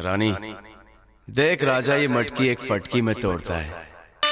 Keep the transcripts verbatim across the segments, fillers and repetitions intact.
रानी, देख राजा ये मटकी एक फटकी में तोड़ता है।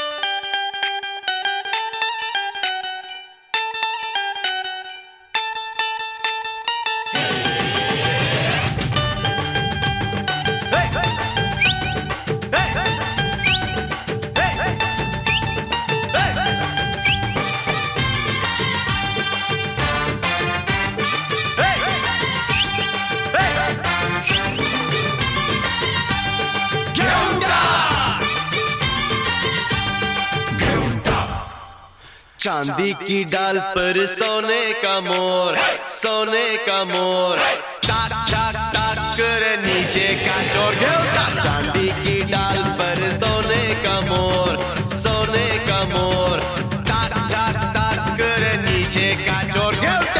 चांदी की डाल पर सोने का मोर, सोने का मोर, टाक टाक टाक करे नीचे का चोर। चांदी की डाल पर सोने का मोर, सोने का मोर, टाक टाक टाक करे नीचे का चोर।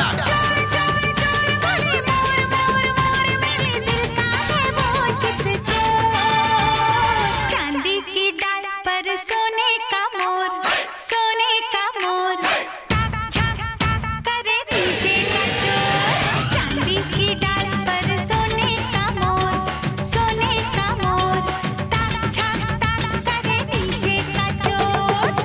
चांदी की डाल पर सोने का मोर, सोने का मोर, टाक टाक टाक करे नीचे का चोर। चांदी की डाल पर सोने का मोर, सोने का मोर, टाक टाक टाक करे नीचे का चोर।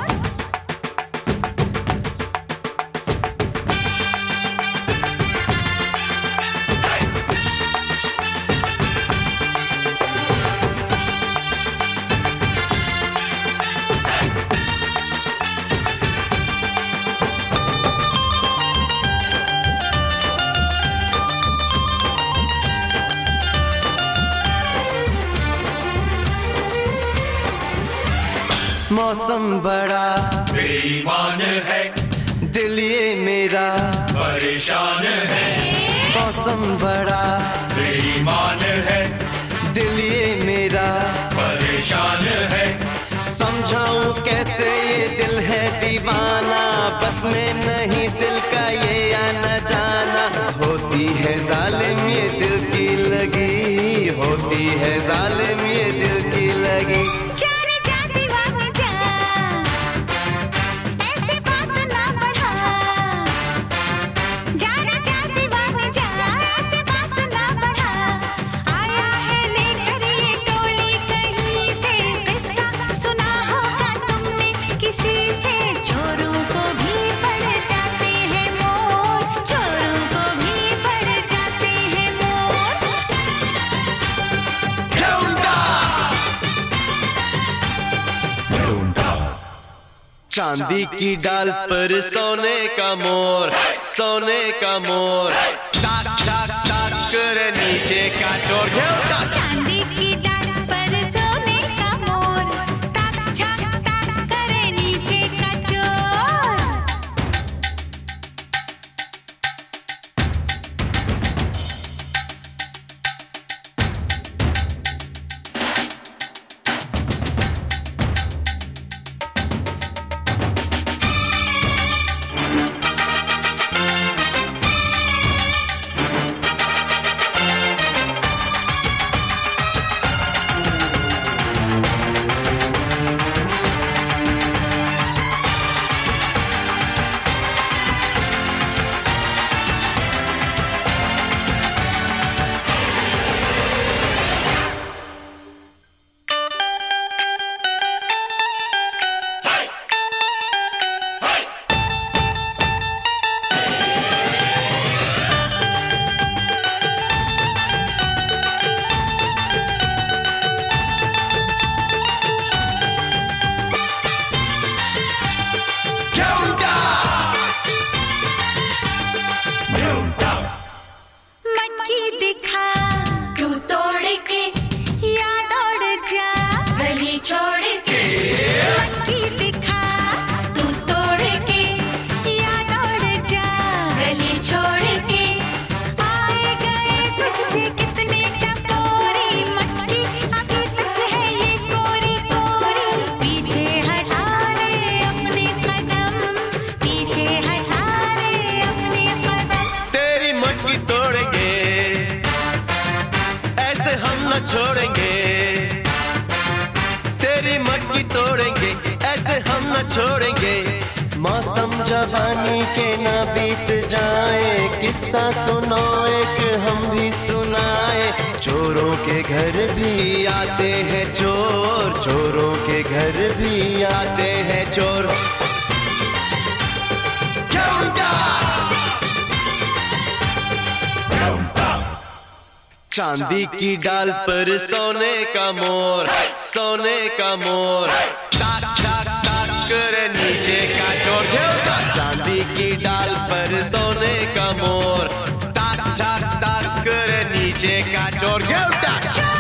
मौसम बड़ा बेईमान है, दिल ये मेरा परेशान है। मौसम बड़ा बेईमान है, दिल ये मेरा परेशान है। समझाऊं कैसे ये दिल है दीवाना, बस में नहीं दिल का ये आना जाना। होती है जालिम ये दिल की लगी, होती है जालिम ये दिल की लगी। चांदी की डाल पर सोने का मोर, सोने का मोर, टाक टाक टाक करे नीचे का चोर। चांदी की डाल पर सोने का मोर, टाक टाक टाक करे नीचे का चोर। छोड़ेंगे, तेरी मटकी तोड़ेंगे, ऐसे हम न छोड़ेंगे। मौसम जवानी के न बीत जाए, किस्सा सुनो एक हम भी सुनाए। चोरों के घर भी आते हैं चोर, चोरों के घर भी आते हैं चोर। चांदी की डाल पर सोने का मोर, सोने का मोर, टाक टाक टाक करे नीचे का चोर। चांदी की डाल पर सोने का मोर, टाक टाक टाक करे नीचे का चोर।